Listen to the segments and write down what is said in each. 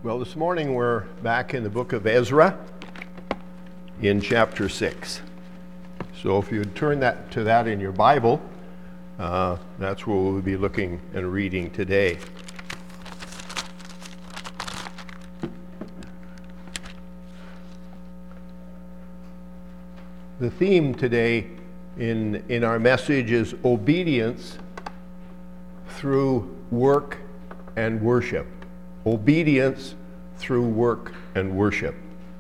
Well, this morning we're back in the book of Ezra in chapter 6. So if you'd turn to that in your Bible, that's where we'll be looking and reading today. The theme today in our message is obedience through work and worship. Obedience through work and worship.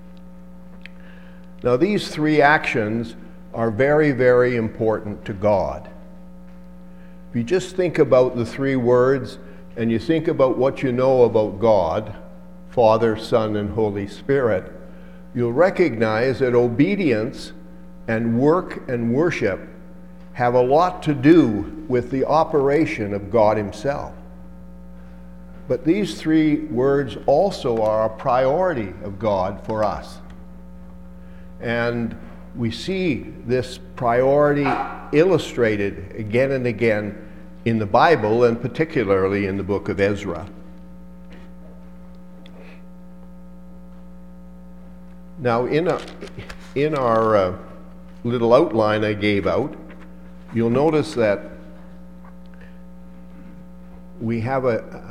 Now, these three actions are very, very important to God. If you just think about the three words and you think about what you know about God, Father, Son, and Holy Spirit, you'll recognize that obedience and work and worship have a lot to do with the operation of God Himself. But these three words also are a priority of God for us. And we see this priority illustrated again and again in the Bible, and particularly in the book of Ezra. Now, in our little outline I gave out, you'll notice that we have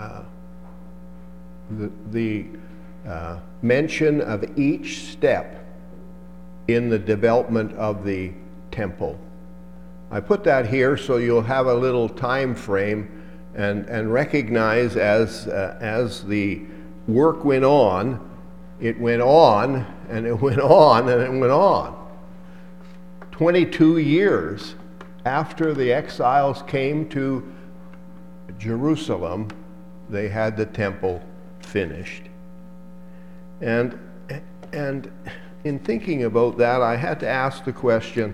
the mention of each step in the development of the temple. I put that here so you'll have a little time frame and recognize as the work went on, it went on, and it went on, and it went on. 22 years after the exiles came to Jerusalem, they had the temple finished. And in thinking about that, I had to ask the question,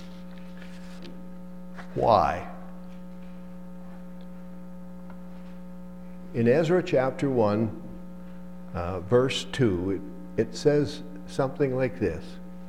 why? In Ezra chapter 1, verse 2, it says something like this.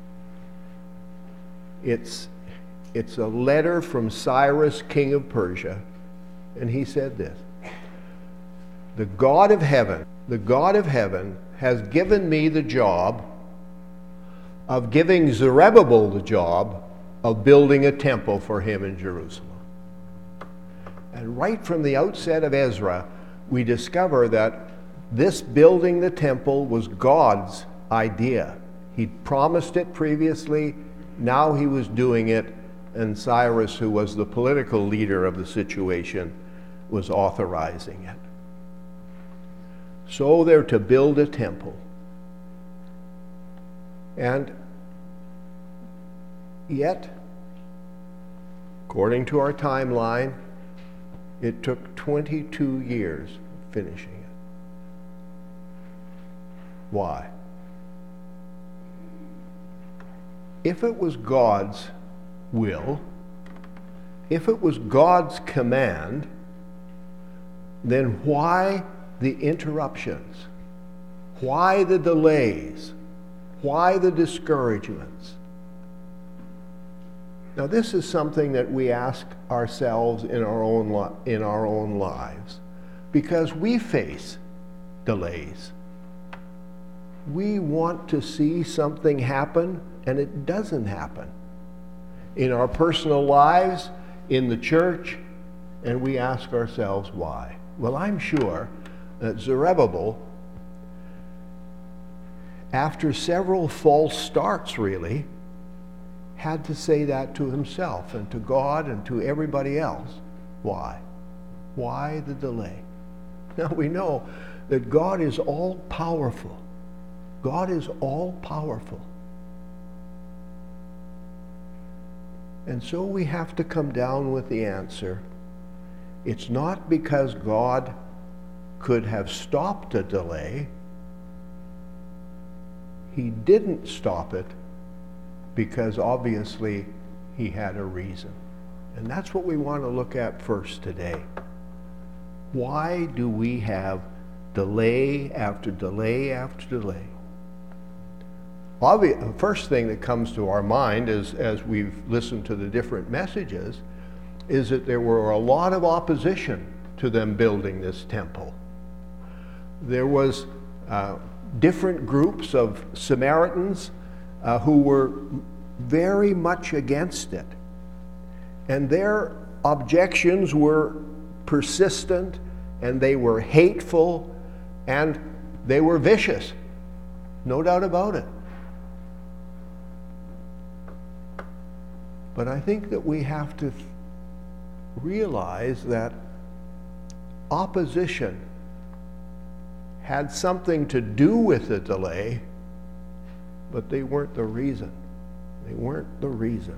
It's a letter from Cyrus, king of Persia, and he said this: the God of heaven has given me the job of giving Zerubbabel the job of building a temple for him in Jerusalem. And right from the outset of Ezra, we discover that this building the temple was God's idea. He'd promised it previously, now he was doing it, and Cyrus, who was the political leader of the situation, was authorizing it. So they're to build a temple. And yet, according to our timeline, it took 22 years finishing it. Why? If it was God's will, if it was God's command, then why the interruptions? Why the delays? Why the discouragements? Now, this is something that we ask ourselves in our own lives, because we face delays. We want to see something happen, and it doesn't happen. In our personal lives, in the church, and we ask ourselves why. Well, I'm sure that Zerubbabel, after several false starts really, had to say that to himself and to God and to everybody else. Why? Why the delay? Now we know that God is all powerful. God is all powerful. And so we have to come down with the answer. It's not because God could have stopped a delay. He didn't stop it because obviously he had a reason. And that's what we want to look at first today. Why do we have delay after delay after delay? The first thing that comes to our mind is, as we've listened to the different messages, is that there were a lot of opposition to them building this temple. There was different groups of Samaritans who were very much against it. And their objections were persistent, and they were hateful, and they were vicious. No doubt about it. But I think that we have to realize that opposition had something to do with the delay, but they weren't the reason. They weren't the reason.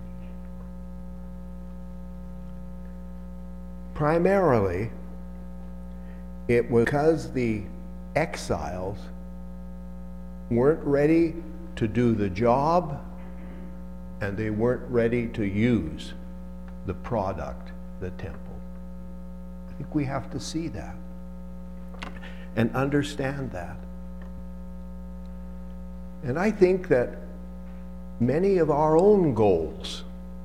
Primarily, it was because the exiles weren't ready to do the job, and they weren't ready to use the product, the temple. I think we have to see that and understand that. And I think that many of our own goals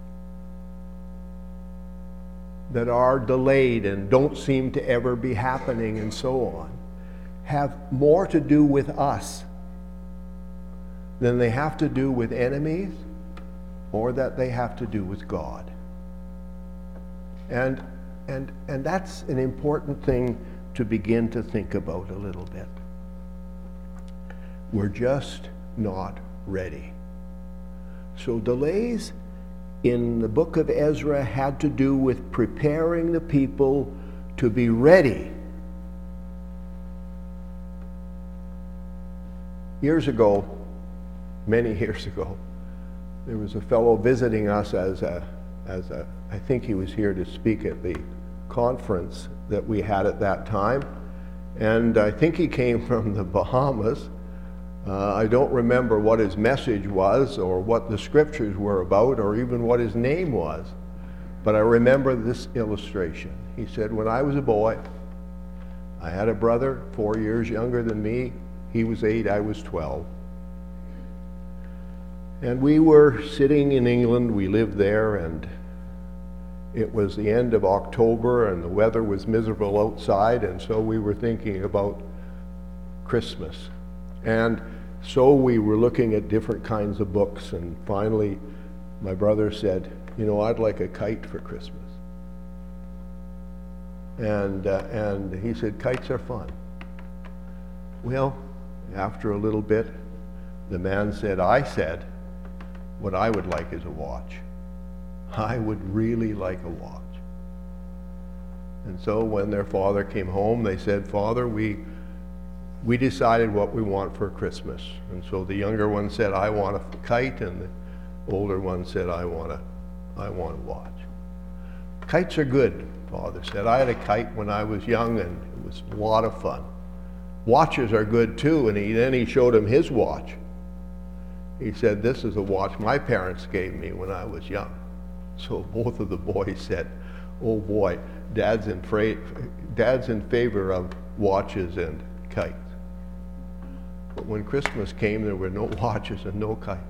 that are delayed and don't seem to ever be happening and so on have more to do with us than they have to do with enemies or that they have to do with God. And that's an important thing to begin to think about a little bit. We're just not ready. So delays in the book of Ezra had to do with preparing the people to be ready. Years ago, many years ago, there was a fellow visiting us I think he was here to speak at the conference that we had at that time, and I think he came from the Bahamas. I don't remember what his message was or what the scriptures were about or even what his name was, but I remember this illustration. He said, when I was a boy, I had a brother 4 years younger than me. He was 8, I was 12. And we were sitting in England, we lived there, and it was the end of October and the weather was miserable outside, and so we were thinking about Christmas. And so we were looking at different kinds of books, and finally my brother said, you know, I'd like a kite for Christmas. And he said, kites are fun. Well, after a little bit, the man said, I said, what I would like is a watch. I would really like a watch. And so when their father came home, they said, Father, we decided what we want for Christmas. And so the younger one said, I want a kite, and the older one said, I want a watch. Kites are good, Father said. I had a kite when I was young, and it was a lot of fun. Watches are good too, and then he showed him his watch. He said, this is a watch my parents gave me when I was young. So both of the boys said, oh boy, Dad's in favor of watches and kites. But when Christmas came, there were no watches and no kites.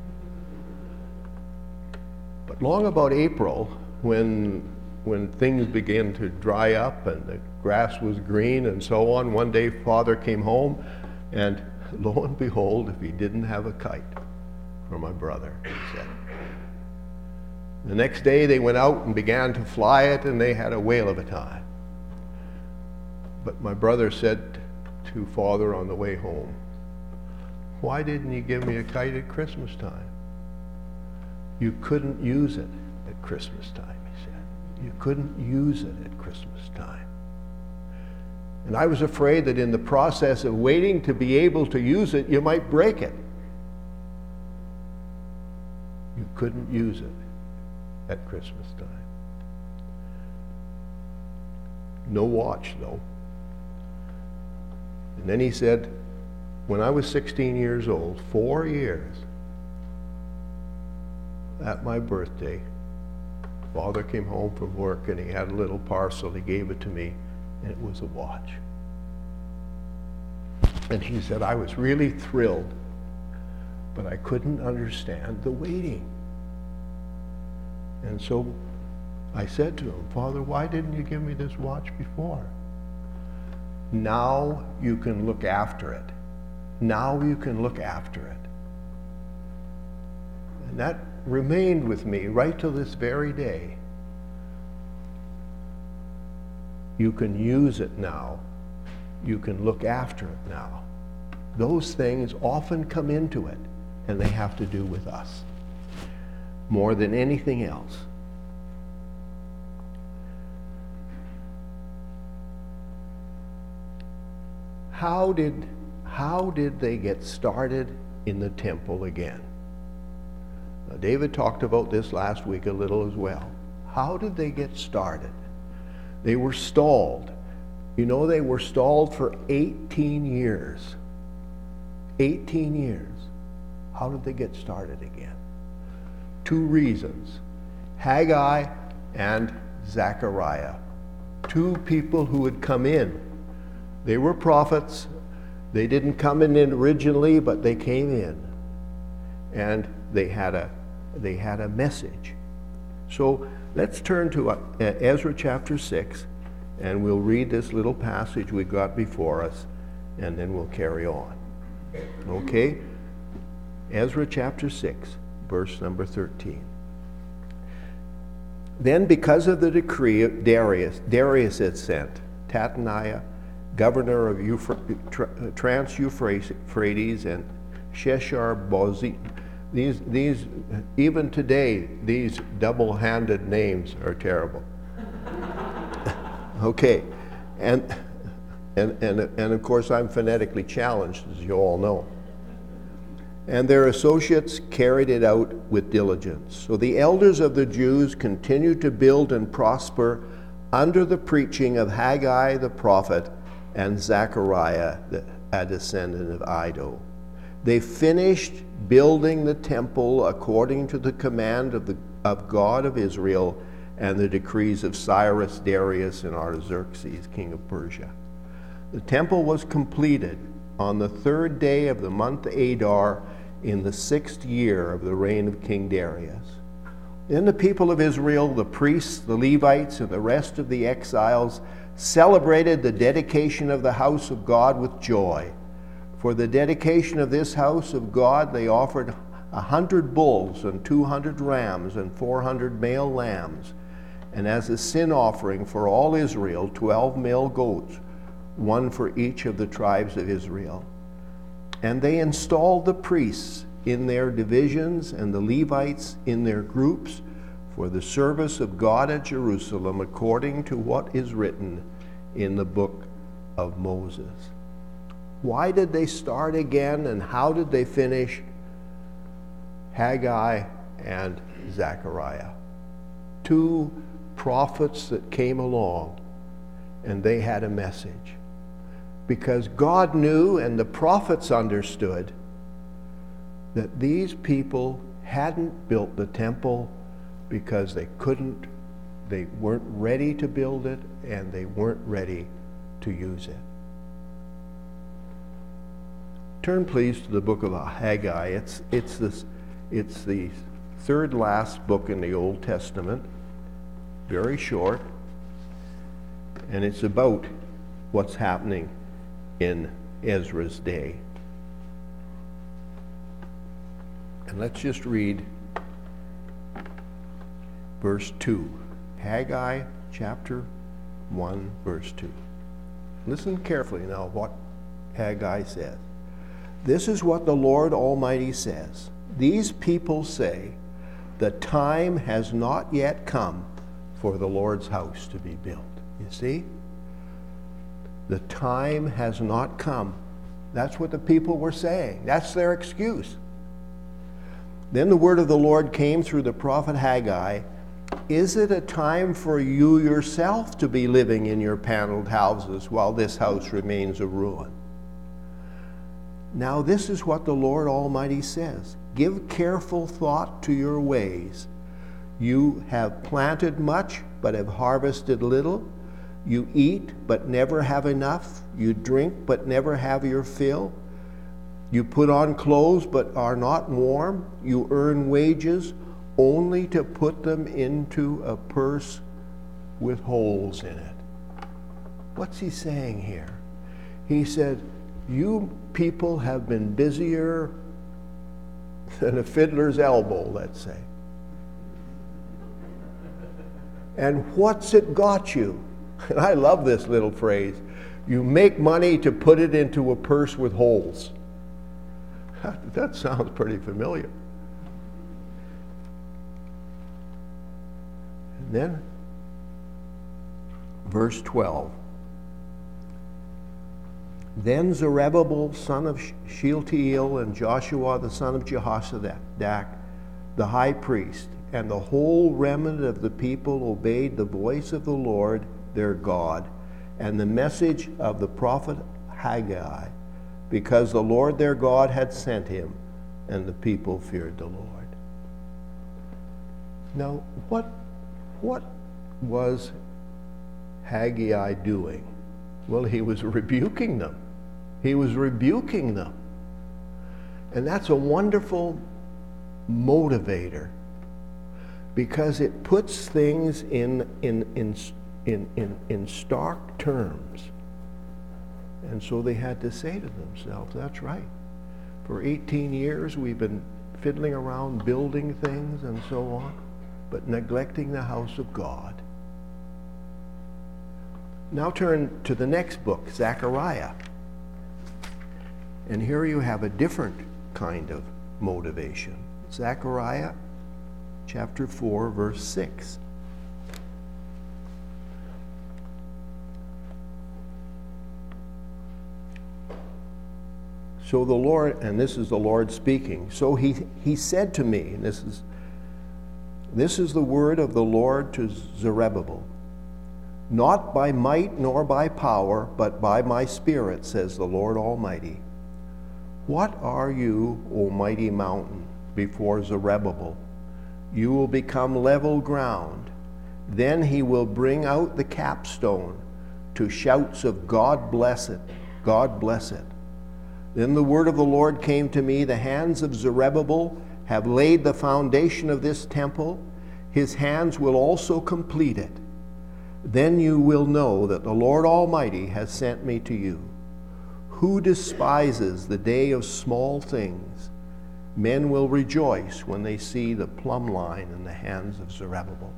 But long about April, when things began to dry up and the grass was green and so on, one day Father came home, and lo and behold, if he didn't have a kite for my brother, he said. The next day they went out and began to fly it, and they had a whale of a time. But my brother said to Father on the way home, why didn't you give me a kite at Christmas time? You couldn't use it at Christmas time, he said. You couldn't use it at Christmas time. And I was afraid that in the process of waiting to be able to use it, you might break it. You couldn't use it at Christmas time. No watch, though. And then he said, when I was 16 years old, 4 years at my birthday, Father came home from work and he had a little parcel. He gave it to me, and it was a watch. And he said, I was really thrilled, but I couldn't understand the waiting. And so I said to him, Father, why didn't you give me this watch before? Now you can look after it. Now you can look after it. And that remained with me right till this very day. You can use it now. You can look after it now. Those things often come into it, and they have to do with us more than anything else. How did they get started in the temple again? Now, David talked about this last week a little as well. How did they get started? They were stalled. You know, they were stalled for 18 years. 18 years. How did they get started again? Two reasons. Haggai and Zechariah. Two people who had come in. They were prophets. They didn't come in originally, but they came in. And they had a message. So let's turn to Ezra chapter 6, and we'll read this little passage we got before us, and then we'll carry on. Okay? Ezra chapter 6, verse number 13. Then because of the decree of Darius had sent, Tatnaiah, governor of Trans-Euphrates, and Sheshar-Bozim, these even today, these double-handed names are terrible. Okay, and of course I'm phonetically challenged, as you all know. And their associates carried it out with diligence. So the elders of the Jews continued to build and prosper under the preaching of Haggai the prophet and Zechariah, a descendant of Iddo. They finished building the temple according to the command of God of Israel and the decrees of Cyrus, Darius, and Artaxerxes, king of Persia. The temple was completed on the 3rd day of the month Adar in the 6th year of the reign of King Darius. Then the people of Israel, the priests, the Levites, and the rest of the exiles celebrated the dedication of the house of God with joy. For the dedication of this house of God, they offered 100 bulls and 200 rams and 400 male lambs, and as a sin offering for all Israel, 12 male goats, one for each of the tribes of Israel. And they installed the priests in their divisions and the Levites in their groups for the service of God at Jerusalem, according to what is written in the book of Moses. Why did they start again, and how did they finish? Haggai and Zechariah, two prophets that came along, and they had a message. Because God knew, and the prophets understood, that these people hadn't built the temple because they weren't ready to build it, and they weren't ready to use it. Turn please to the book of Haggai. It's the third last book in the Old Testament, very short, and it's about what's happening in Ezra's day. And let's just read verse 2. Haggai chapter 1, verse 2. Listen carefully now what Haggai says. This is what the Lord Almighty says. These people say, the time has not yet come for the Lord's house to be built. You see? The time has not come. That's what the people were saying. That's their excuse. Then the word of the Lord came through the prophet Haggai. Is it a time for you yourself to be living in your paneled houses while this house remains a ruin? Now this is what the Lord Almighty says. Give careful thought to your ways. You have planted much, but have harvested little. You eat, but never have enough. You drink, but never have your fill. You put on clothes, but are not warm. You earn wages, only to put them into a purse with holes in it. What's he saying here? He said, you people have been busier than a fiddler's elbow, let's say. And what's it got you? And I love this little phrase. You make money to put it into a purse with holes. That sounds pretty familiar. And then, verse 12. Then Zerubbabel, son of Shealtiel, and Joshua, the son of Jehozadak, the high priest, and the whole remnant of the people obeyed the voice of the Lord their God and the message of the prophet Haggai, because the Lord their God had sent him, and the people feared the Lord. Now, what was Haggai doing? Well, he was rebuking them. He was rebuking them. And that's a wonderful motivator, because it puts things in stark terms. And so they had to say to themselves, that's right. For 18 years we've been fiddling around building things and so on, but neglecting the house of God. Now turn to the next book, Zechariah. And here you have a different kind of motivation. Zechariah chapter 4, verse 6. So the Lord, and this is the Lord speaking, so he said to me, and this is the word of the Lord to Zerubbabel, not by might nor by power, but by my Spirit, says the Lord Almighty. What are you, O mighty mountain, before Zerubbabel? You will become level ground. Then he will bring out the capstone to shouts of God bless it, God bless it. Then the word of the Lord came to me, the hands of Zerubbabel have laid the foundation of this temple. His hands will also complete it. Then you will know that the Lord Almighty has sent me to you. Who despises the day of small things? Men will rejoice when they see the plumb line in the hands of Zerubbabel.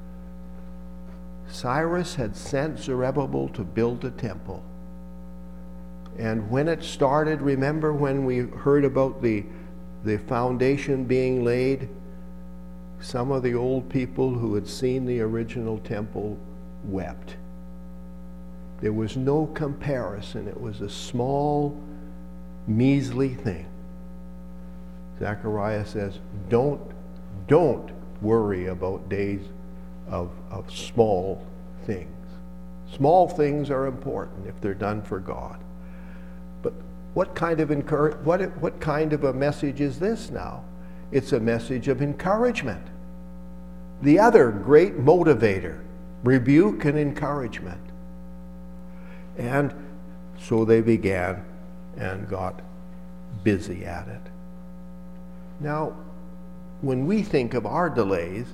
Cyrus had sent Zerubbabel to build a temple. And when it started, remember when we heard about the foundation being laid? Some of the old people who had seen the original temple wept. There was no comparison. It was a small, measly thing. Zechariah says, don't worry about days of small things. Small things are important if they're done for God. But what kind of a message is this now? It's a message of encouragement. The other great motivator, rebuke and encouragement. And so they began and got busy at it. Now, when we think of our delays,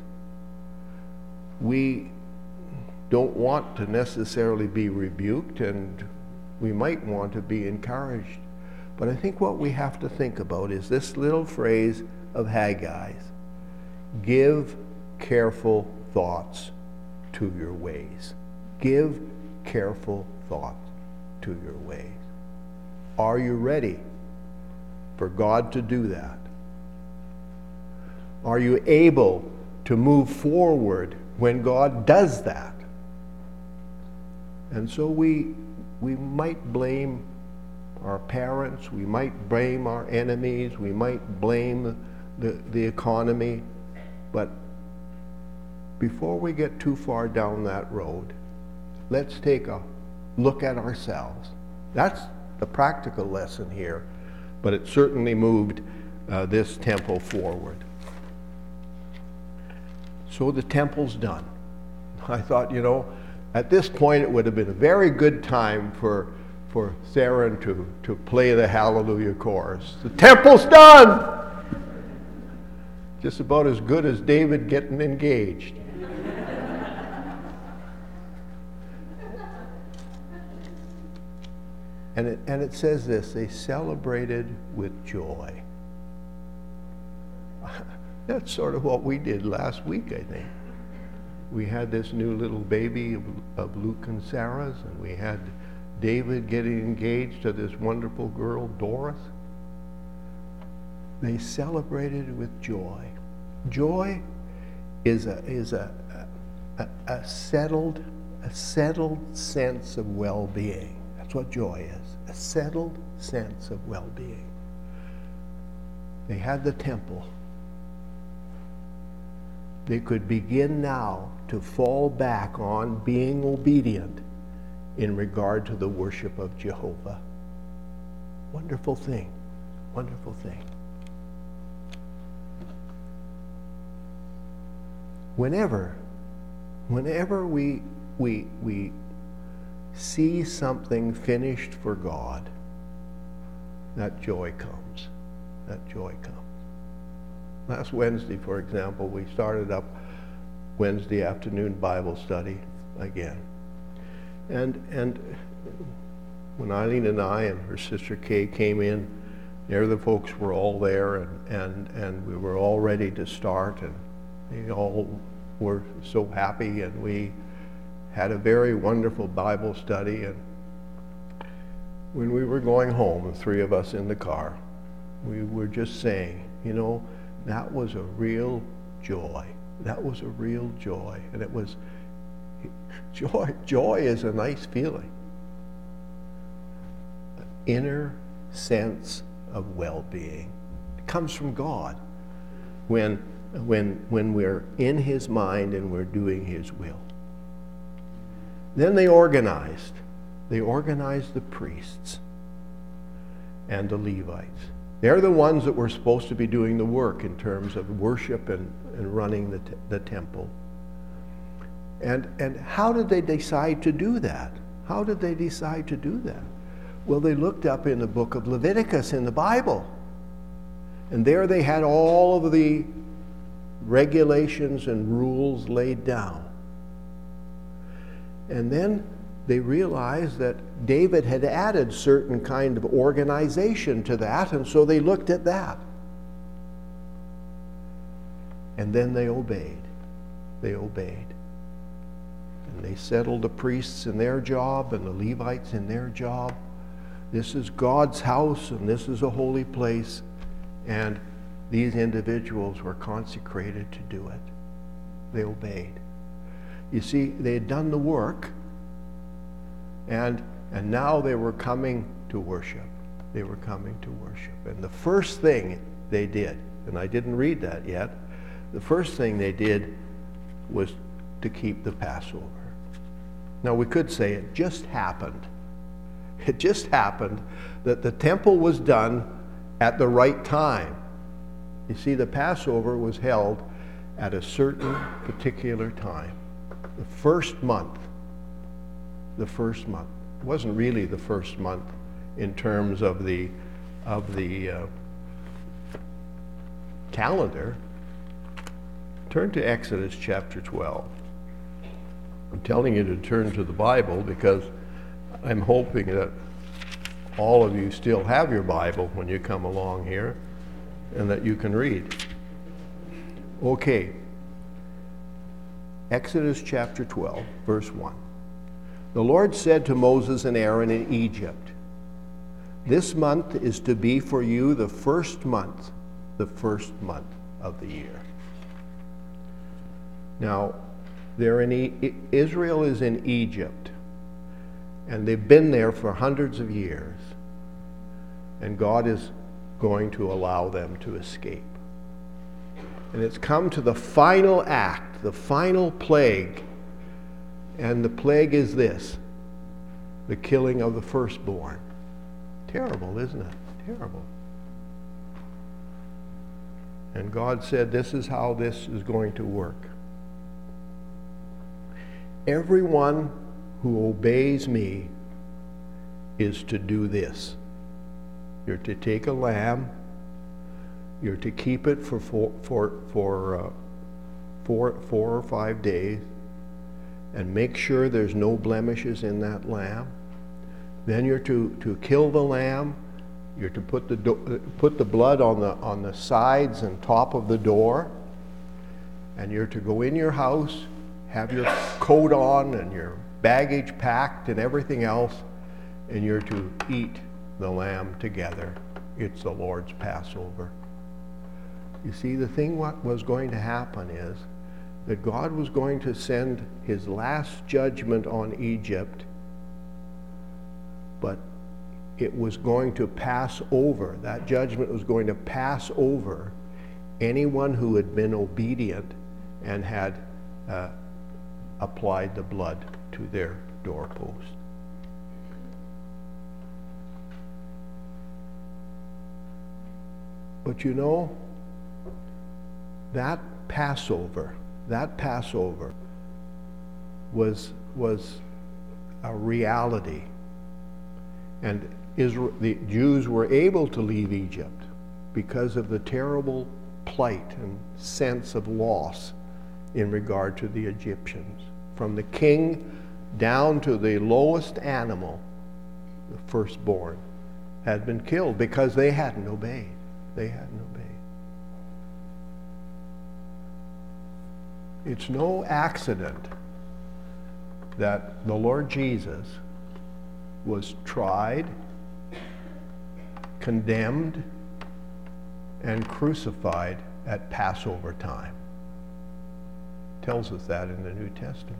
we don't want to necessarily be rebuked, and we might want to be encouraged. But I think what we have to think about is this little phrase of Haggai's: give careful thoughts to your ways. Give careful thought to your ways. Are you ready for God to do that? Are you able to move forward when God does that? And so we might blame our parents, we might blame our enemies, we might blame the economy, but before we get too far down that road, let's take a look at ourselves. That's the practical lesson here, but it certainly moved this temple forward. So the temple's done. I thought, at this point it would have been a very good time for Theron to play the Hallelujah chorus. The temple's done! Just about as good as David getting engaged. And it says this, they celebrated with joy. That's sort of what we did last week, I think. We had this new little baby of Luke and Sarah's, and we had David getting engaged to this wonderful girl, Doris. They celebrated with joy. Joy is a settled sense of well-being. That's what joy is, a settled sense of well-being. They had the temple. They could begin now to fall back on being obedient in regard to the worship of Jehovah. Wonderful thing, wonderful thing. Whenever we see something finished for God, that joy comes. That joy comes. Last Wednesday, for example, we started up Wednesday afternoon Bible study again. And when Eileen and I and her sister Kay came in, there the folks were all there, and we were all ready to start, and they all were so happy, and we had a very wonderful Bible study. And when we were going home, the three of us in the car, we were just saying, you know, that was a real joy. That was a real joy. And it was, joy is a nice feeling. An inner sense of well-being. It comes from God when we're in His mind and we're doing His will. Then they organized the priests and the Levites. They're the ones that were supposed to be doing the work in terms of worship and running the temple. And how did they decide to do that? How did they decide to do that? Well, they looked up in the book of Leviticus in the Bible. And there they had all of the regulations and rules laid down. And then they realized that David had added certain kind of organization to that, and so they looked at that. And then they obeyed. They obeyed. And they settled the priests in their job and the Levites in their job. This is God's house, and this is a holy place, and these individuals were consecrated to do it. They obeyed. You see, they had done the work, and now they were coming to worship. They were coming to worship. And the first thing they did, and I didn't read that yet, the first thing they did was to keep the Passover. Now we could say it just happened. It just happened that the temple was done at the right time. You see, the Passover was held at a certain particular time. The first month. The first month. It wasn't really the first month in terms of the calendar. Turn to Exodus chapter 12. I'm telling you to turn to the Bible because I'm hoping that all of you still have your Bible when you come along here and that you can read. Okay. Exodus chapter 12, verse 1. The Lord said to Moses and Aaron in Egypt, "This month is to be for you the first month of the year." Now, Israel is in Egypt, and they've been there for hundreds of years, and God is going to allow them to escape. And it's come to the final act, the final plague, and the plague is this: the killing of the firstborn. Terrible, isn't it? Terrible. And God said, this is how this is going to work. Everyone who obeys me is to do this. You're to take a lamb. You're to keep it for 4 or 5 days and make sure there's no blemishes in that lamb. Then you're to kill the lamb. You're to put the blood on the sides and top of the door. And you're to go in your house, have your coat on and your baggage packed and everything else, and you're to eat the lamb together. It's the Lord's Passover. You see, the thing what was going to happen is that God was going to send his last judgment on Egypt, but it was going to pass over. That judgment was going to pass over anyone who had been obedient and had applied the blood to their doorpost. But you know, that Passover was a reality. And the Jews were able to leave Egypt because of the terrible plight and sense of loss in regard to the Egyptians. From the king down to the lowest animal, the firstborn, had been killed because they hadn't obeyed. They hadn't obeyed. It's no accident that the Lord Jesus was tried, condemned, and crucified at Passover time. It tells us that in the New Testament.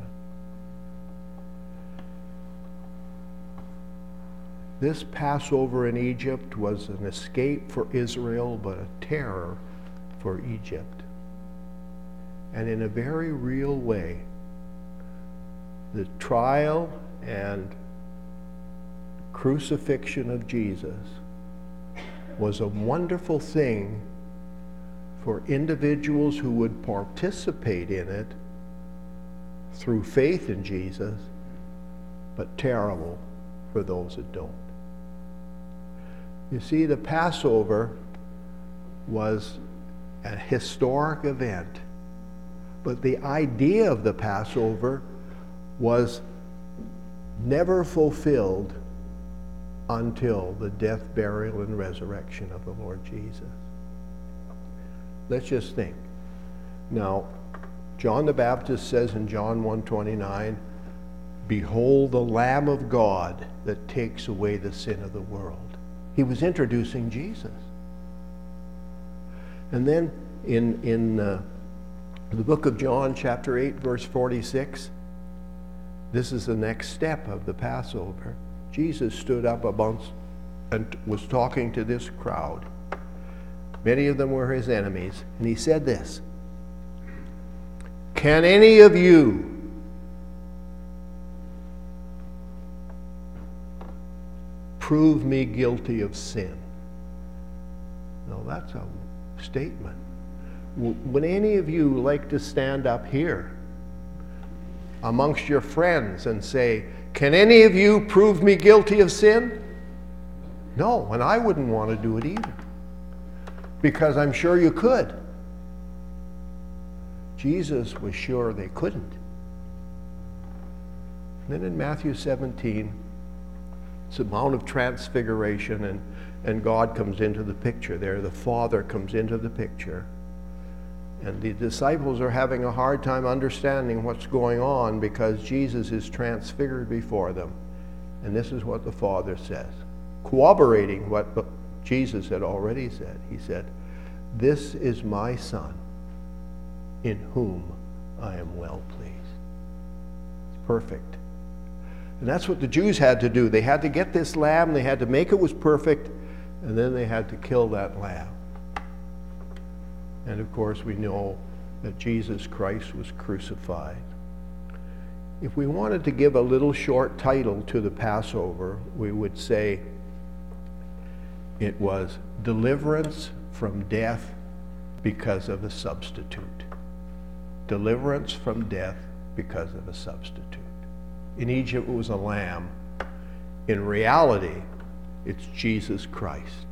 This Passover in Egypt was an escape for Israel, but a terror for Egypt. And in a very real way, the trial and crucifixion of Jesus was a wonderful thing for individuals who would participate in it through faith in Jesus, but terrible for those that don't. You see, the Passover was a historic event, but the idea of the Passover was never fulfilled until the death, burial, and resurrection of the Lord Jesus. Let's just think. Now, John the Baptist says in John 1:29, "Behold the Lamb of God that takes away the sin of the world." He was introducing Jesus. And then in the book of John, chapter 8, verse 46, this is the next step of the Passover. Jesus stood up amongst and was talking to this crowd. Many of them were his enemies. And he said this, "Can any of you prove me guilty of sin?" Now that's a statement. Would any of you like to stand up here amongst your friends and say, "Can any of you prove me guilty of sin?" No, and I wouldn't want to do it either, because I'm sure you could. Jesus was sure they couldn't. And then in Matthew 17, it's the Mount of Transfiguration, and God comes into the picture there. The Father comes into the picture. And the disciples are having a hard time understanding what's going on because Jesus is transfigured before them. And this is what the Father says, corroborating what Jesus had already said. He said, "This is my Son, in whom I am well pleased." It's perfect. And that's what the Jews had to do. They had to get this lamb, they had to make it was perfect, and then they had to kill that lamb. And of course, we know that Jesus Christ was crucified. If we wanted to give a little short title to the Passover, we would say it was deliverance from death because of a substitute. Deliverance from death because of a substitute. In Egypt, it was a lamb. In reality, it's Jesus Christ.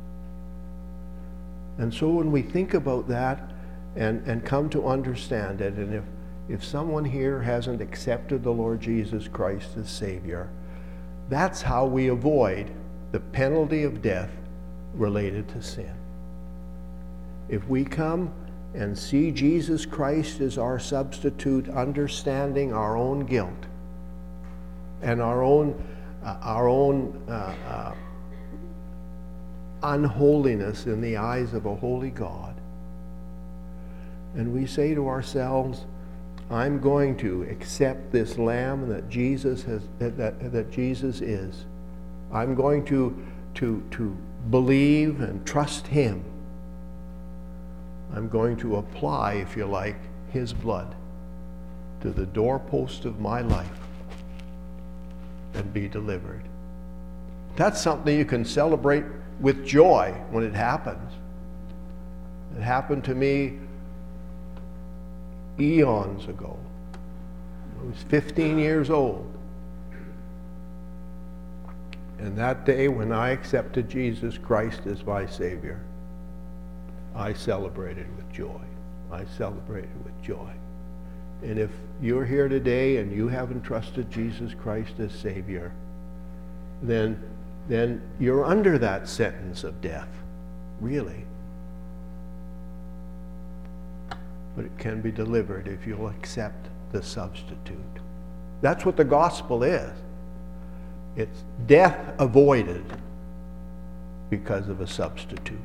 And so when we think about that and come to understand it, and if someone here hasn't accepted the Lord Jesus Christ as Savior, That's how we avoid the penalty of death related to sin. If we come and see Jesus Christ as our substitute, understanding our own guilt and our own unholiness in the eyes of a holy God, and we say to ourselves, I'm going to accept this lamb that Jesus is. I'm going to believe and trust him. I'm going to apply, if you like, his blood to the doorpost of my life and be delivered. That's something you can celebrate with joy when it happens. It happened to me eons ago. I was 15 years old. And that day when I accepted Jesus Christ as my Savior, I celebrated with joy. I celebrated with joy. And if you're here today and you haven't trusted Jesus Christ as Savior, then you're under that sentence of death, really. But it can be delivered if you'll accept the substitute. That's what the gospel is. It's death avoided because of a substitute.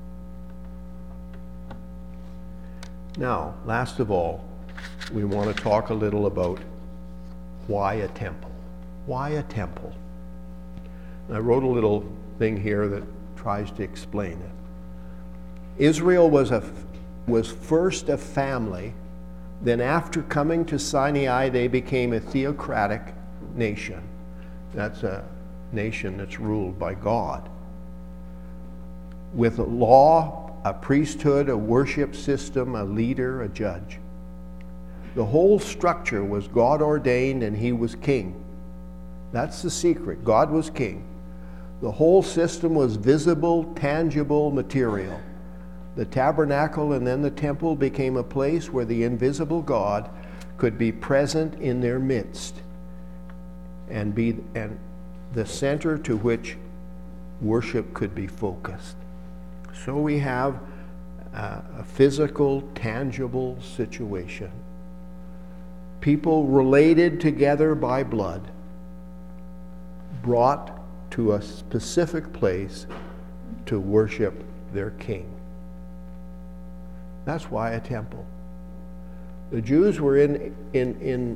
Now, last of all, we want to talk a little about why a temple. Why a temple? And I wrote a little thing here that tries to explain it. Israel was first a family, then after coming to Sinai, they became a theocratic nation. That's a nation that's ruled by God. With a law, a priesthood, a worship system, a leader, a judge. The whole structure was God ordained and he was king. That's the secret. God was king. The whole system was visible, tangible, material. The tabernacle and then the temple became a place where the invisible God could be present in their midst and be the center to which worship could be focused. So we have a physical, tangible situation. People related together by blood, brought to a specific place to worship their king. That's why a temple. The Jews were in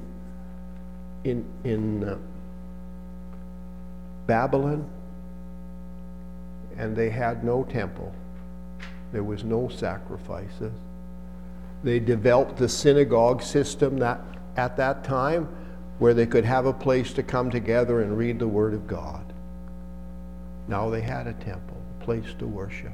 Babylon, and they had no temple. There was no sacrifices. They developed the synagogue system at that time where they could have a place to come together and read the Word of God. Now they had a temple, a place to worship.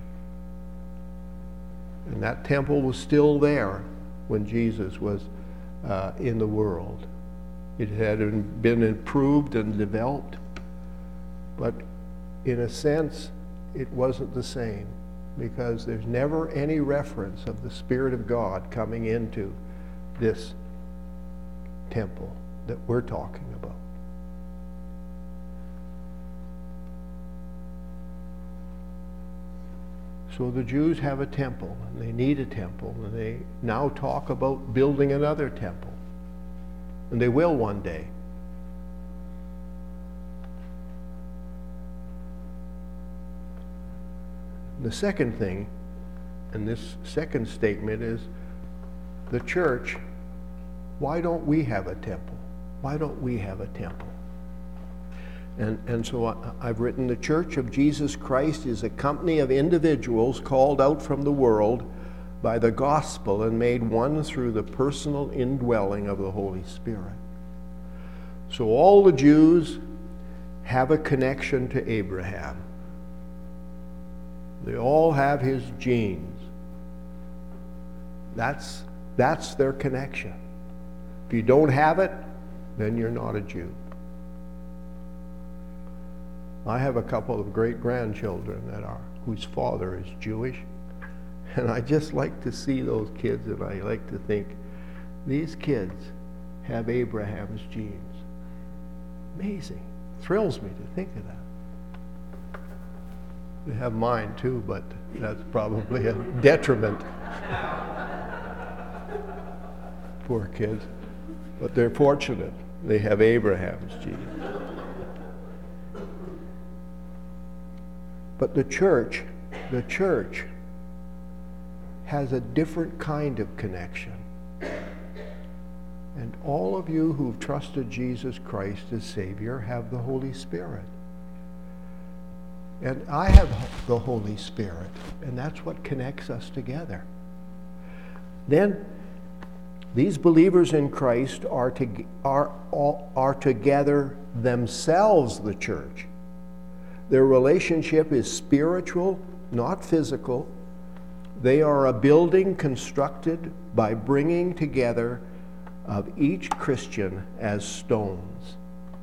And that temple was still there when Jesus was in the world. It had been improved and developed, but in a sense, it wasn't the same, because there's never any reference of the Spirit of God coming into this temple that we're talking about. So the Jews have a temple, and they need a temple, and they now talk about building another temple. And they will one day. The second thing, and this second statement, is the church. Why don't we have a temple? Why don't we have a temple? And so I've written, the Church of Jesus Christ is a company of individuals called out from the world by the gospel and made one through the personal indwelling of the Holy Spirit. So all the Jews have a connection to Abraham. They all have his genes. That's their connection. If you don't have it, then you're not a Jew. I have a couple of great-grandchildren whose father is Jewish, and I just like to see those kids, and I like to think, these kids have Abraham's genes. Amazing. thrills me to think of that. They have mine too, but that's probably a detriment. Poor kids. But they're fortunate. They have Abraham's gene. But the church has a different kind of connection. And all of you who've trusted Jesus Christ as Savior have the Holy Spirit. And I have the Holy Spirit, and that's what connects us together. Then these believers in Christ are together themselves the church. Their relationship is spiritual, not physical. They are a building constructed by bringing together of each Christian as stones.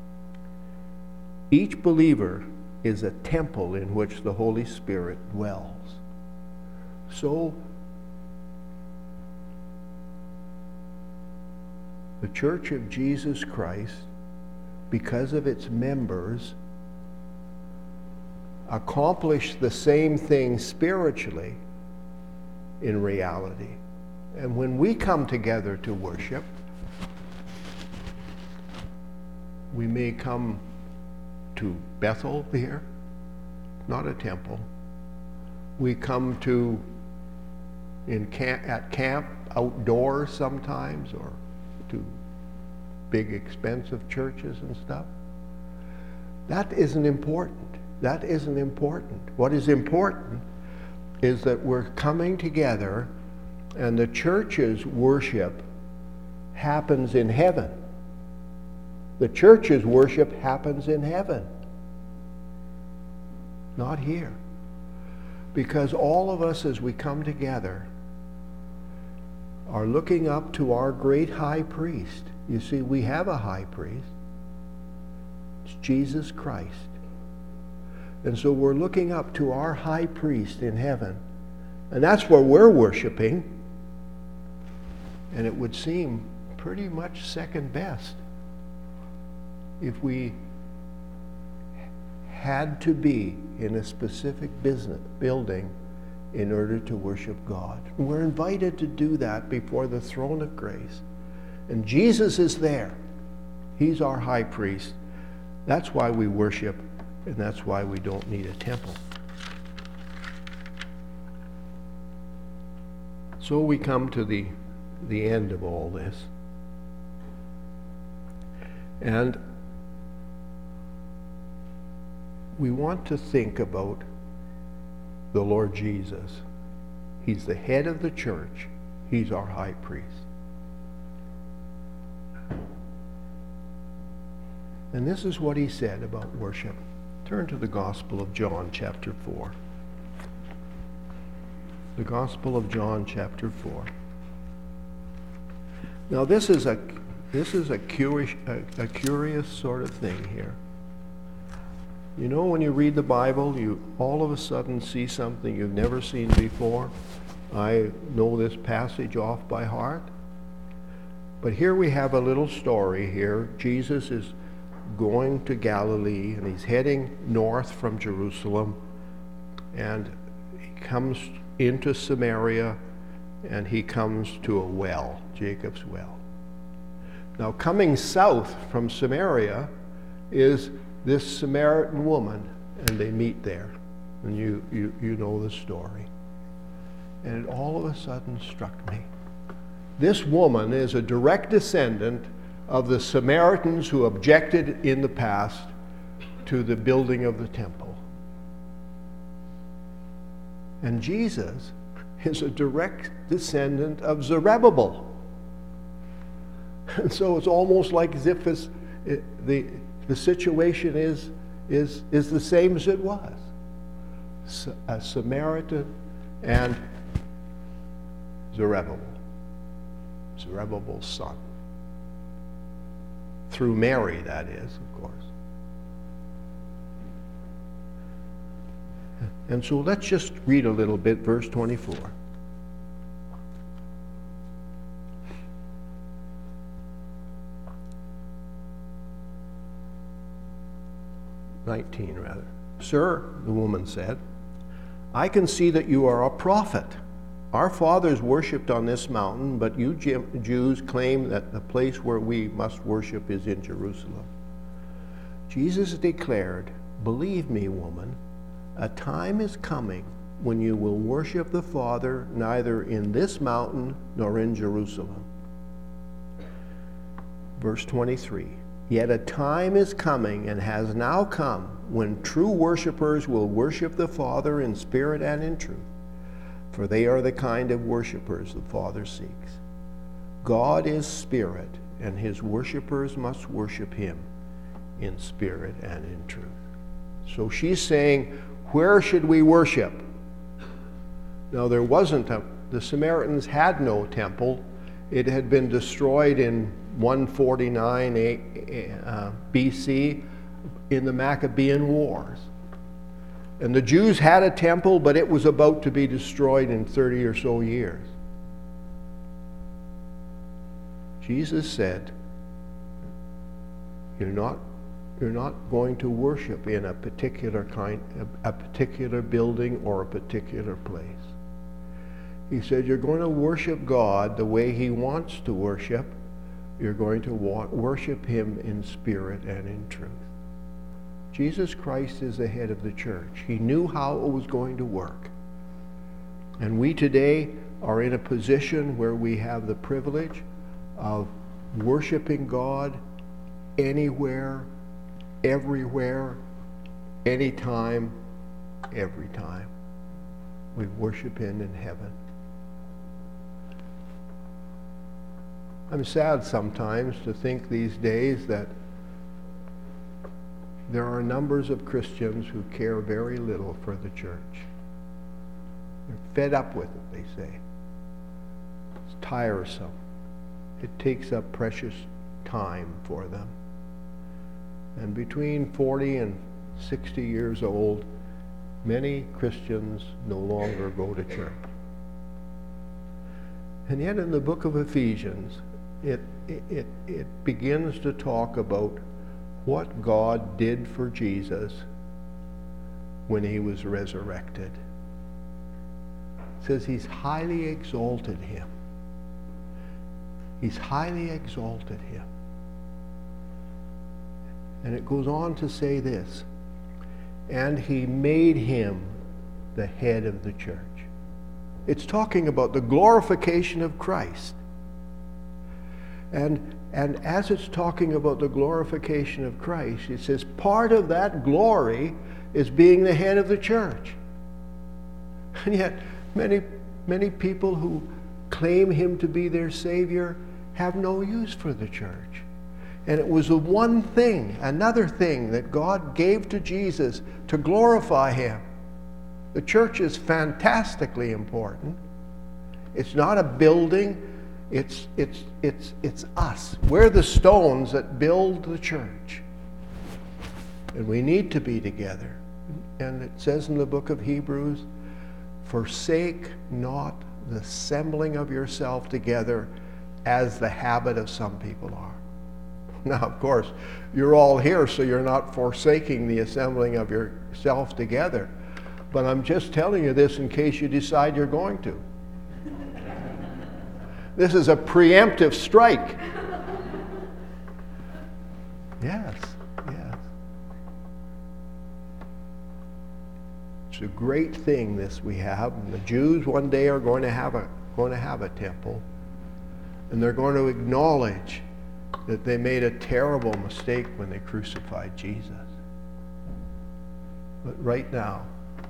Each believer is a temple in which the Holy Spirit dwells. So, the Church of Jesus Christ, because of its members, accomplish the same thing spiritually in reality. And when we come together to worship, we may come to Bethel here, not a temple. We come to at camp outdoors sometimes, or to big expensive churches and stuff. That isn't important. That isn't important. What is important is that we're coming together and the church's worship happens in heaven. The church's worship happens in heaven, not here. Because all of us, as we come together, are looking up to our great high priest. You see, we have a high priest. It's Jesus Christ. And so we're looking up to our high priest in heaven. And that's where we're worshiping. And it would seem pretty much second best if we had to be in a specific building in order to worship God. We're invited to do that before the throne of grace. And Jesus is there. He's our high priest. That's why we worship, and that's why we don't need a temple. So we come to the end of all this. And we want to think about the Lord Jesus. He's the head of the church. He's our high priest. And this is what he said about worship. Turn to the Gospel of John, chapter 4. The Gospel of John, chapter 4. Now this is a curious sort of thing here. You know, when you read the Bible, you all of a sudden see something you've never seen before. I know this passage off by heart. But here we have a little story here. Jesus is going to Galilee, and he's heading north from Jerusalem, and he comes into Samaria, and he comes to a well, Jacob's well. Now, coming south from Samaria is this Samaritan woman, and they meet there. And you know the story. And it all of a sudden struck me. This woman is a direct descendant of the Samaritans who objected in the past to the building of the temple. And Jesus is a direct descendant of Zerubbabel. And so it's almost like as if the situation is the same as it was. A Samaritan and Zerubbabel. Zerubbabel's son. Through Mary, that is, of course. And so let's just read a little bit, verse 24. 19 rather. Sir, the woman said, I can see that you are a prophet. Our fathers worshipped on this mountain, but you Jews claim that the place where we must worship is in Jerusalem. Jesus declared, believe me, woman, a time is coming when you will worship the Father neither in this mountain nor in Jerusalem. Verse 23, yet a time is coming and has now come when true worshipers will worship the Father in spirit and in truth, for they are the kind of worshipers the Father seeks. God is spirit, and his worshipers must worship him in spirit and in truth. So she's saying, where should we worship? Now there wasn't the Samaritans had no temple. It had been destroyed in 149 BC in the Maccabean Wars. And the Jews had a temple, but it was about to be destroyed in 30 or so years. Jesus said, you're not going to worship in a particular building or a particular place. He said, you're going to worship God the way he wants to worship. You're going to worship him in spirit and in truth. Jesus Christ is the head of the church. He knew how it was going to work. And we today are in a position where we have the privilege of worshiping God anywhere, everywhere, anytime, every time. We worship him in heaven. I'm sad sometimes to think these days that there are numbers of Christians who care very little for the church. They're fed up with it, they say. It's tiresome. It takes up precious time for them. And between 40 and 60 years old, many Christians no longer go to church. And yet in the book of Ephesians, it begins to talk about what God did for Jesus when he was resurrected. It says he's highly exalted him. He's highly exalted him. And it goes on to say this, and he made him the head of the church. It's talking about the glorification of Christ. And as it's talking about the glorification of Christ, it says part of that glory is being the head of the church. And yet many people who claim him to be their Savior have no use for the church. And it was the one thing, another thing that God gave to Jesus to glorify him. The church is fantastically important. It's not a building. It's us. We're the stones that build the church. And we need to be together. And it says in the book of Hebrews, forsake not the assembling of yourself together as the habit of some people are. Now, of course, you're all here, so you're not forsaking the assembling of yourself together. But I'm just telling you this in case you decide you're going to. This is a preemptive strike. Yes, yes. It's a great thing, this we have. And the Jews one day are going to have a temple. And they're going to acknowledge that they made a terrible mistake when they crucified Jesus. But right now,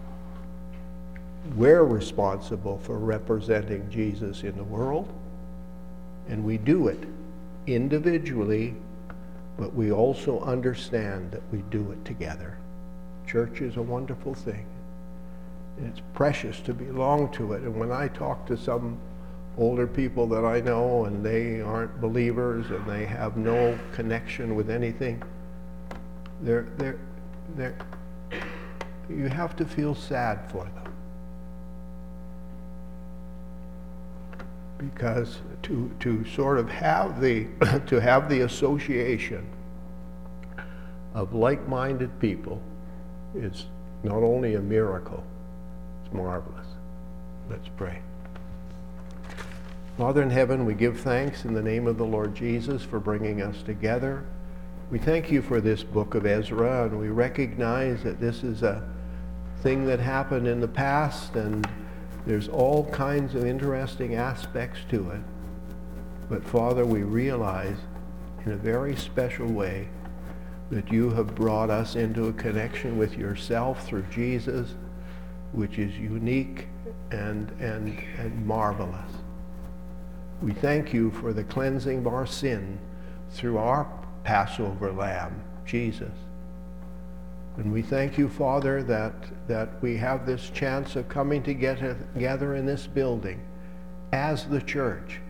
we're responsible for representing Jesus in the world. And we do it individually, but we also understand that we do it together. Church is a wonderful thing. And it's precious to belong to it. And when I talk to some older people that I know and they aren't believers and they have no connection with anything, you have to feel sad for them. Because to sort of have the association of like-minded people is not only a miracle, it's marvelous. Let's pray. Father in heaven, we give thanks in the name of the Lord Jesus for bringing us together. We thank you for this book of Ezra, and we recognize that this is a thing that happened in the past, and there's all kinds of interesting aspects to it. But Father, we realize in a very special way that you have brought us into a connection with yourself through Jesus, which is unique and marvelous. We thank you for the cleansing of our sin through our Passover Lamb, Jesus. And we thank you, Father, that we have this chance of coming together in this building as the church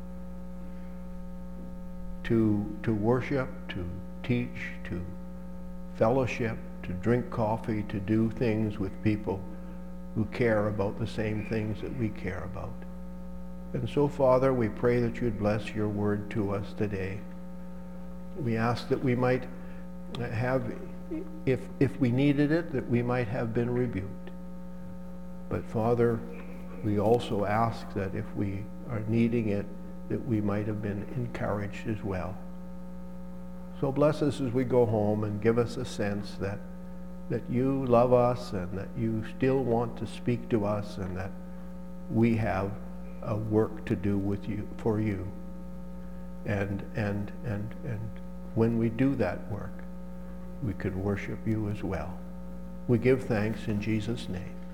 to worship, to teach, to fellowship, to drink coffee, to do things with people who care about the same things that we care about. And so, Father, we pray that you'd bless your word to us today. We ask that we might have, if we needed it, that we might have been rebuked. But Father, we also ask that if we are needing it, that we might have been encouraged as well. So bless us as we go home and give us a sense that you love us and that you still want to speak to us and that we have a work to do with you, for you. And when we do that work, we can worship you as well. We give thanks in Jesus' name.